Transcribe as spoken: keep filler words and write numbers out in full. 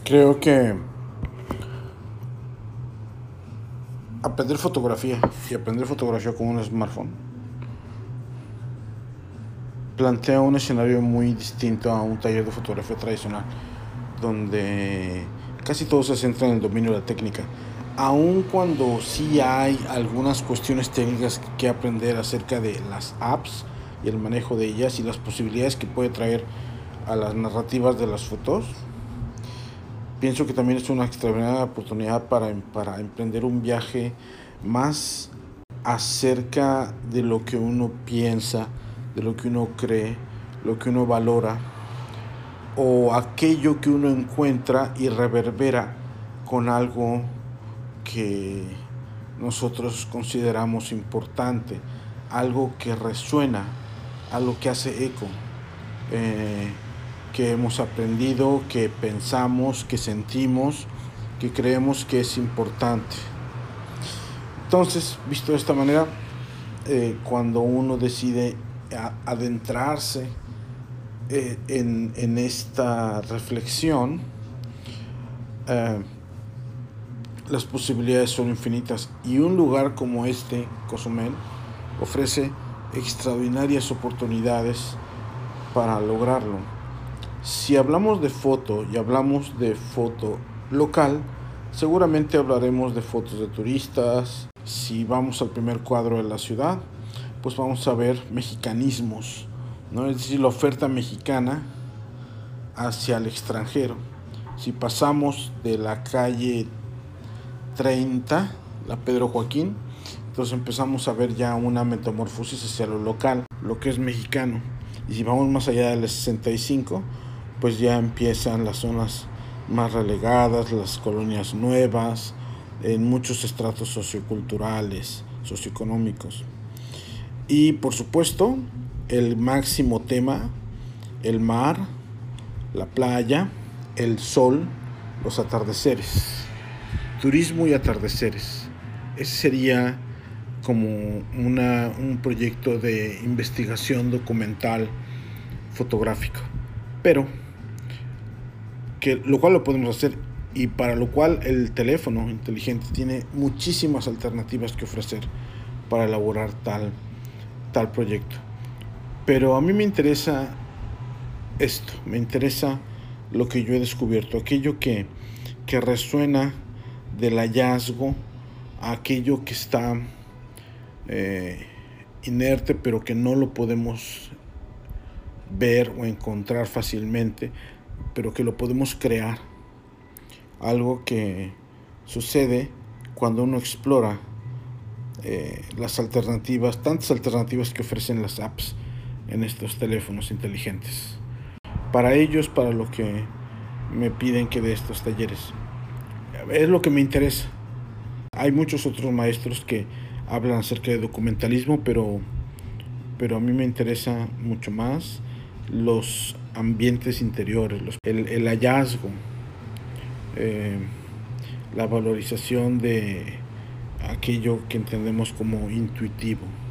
Creo que aprender fotografía y aprender fotografía con un smartphone plantea un escenario muy distinto a un taller de fotografía tradicional, donde casi todo se centra en el dominio de la técnica, aun cuando sí hay algunas cuestiones técnicas que aprender acerca de las apps y el manejo de ellas y las posibilidades que puede traer a las narrativas de las fotos. Pienso que también es una extraordinaria oportunidad para, para emprender un viaje más acerca de lo que uno piensa, de lo que uno cree, lo que uno valora, o aquello que uno encuentra y reverbera con algo que nosotros consideramos importante, algo que resuena, algo que hace eco. Eh, que hemos aprendido, que pensamos, que sentimos, que creemos que es importante. Entonces, visto de esta manera, eh, cuando uno decide a, adentrarse eh, en, en esta reflexión, eh, las posibilidades son infinitas, y un lugar como este, Cozumel, ofrece extraordinarias oportunidades para lograrlo. Si hablamos de foto y hablamos de foto local, seguramente hablaremos de fotos de turistas. Si vamos al primer cuadro de la ciudad, pues vamos a ver mexicanismos, ¿no? Es decir, la oferta mexicana hacia el extranjero. Si pasamos de la calle treinta, la Pedro Joaquín, entonces empezamos a ver ya una metamorfosis hacia lo local, lo que es mexicano. Y si vamos más allá de la sesenta y cinco, pues ya empiezan las zonas más relegadas, las colonias nuevas, en muchos estratos socioculturales, socioeconómicos. Y por supuesto, el máximo tema, el mar, la playa, el sol, los atardeceres. Turismo y atardeceres. Ese sería como una, un proyecto de investigación documental fotográfico. Pero que lo cual lo podemos hacer, y para lo cual el teléfono inteligente tiene muchísimas alternativas que ofrecer para elaborar tal, tal proyecto. Pero a mí me interesa esto, me interesa lo que yo he descubierto, aquello que, que resuena del hallazgo, aquello que está eh, inerte pero que no lo podemos ver o encontrar fácilmente, pero que lo podemos crear. Algo que sucede cuando uno explora eh, las alternativas, tantas alternativas que ofrecen las apps en estos teléfonos inteligentes. Para ellos, para lo que me piden que dé estos talleres, es lo que me interesa. Hay muchos otros maestros que hablan acerca de documentalismo, pero, pero a mí me interesa mucho más los ambientes interiores, los, el, el hallazgo, eh, la valorización de aquello que entendemos como intuitivo.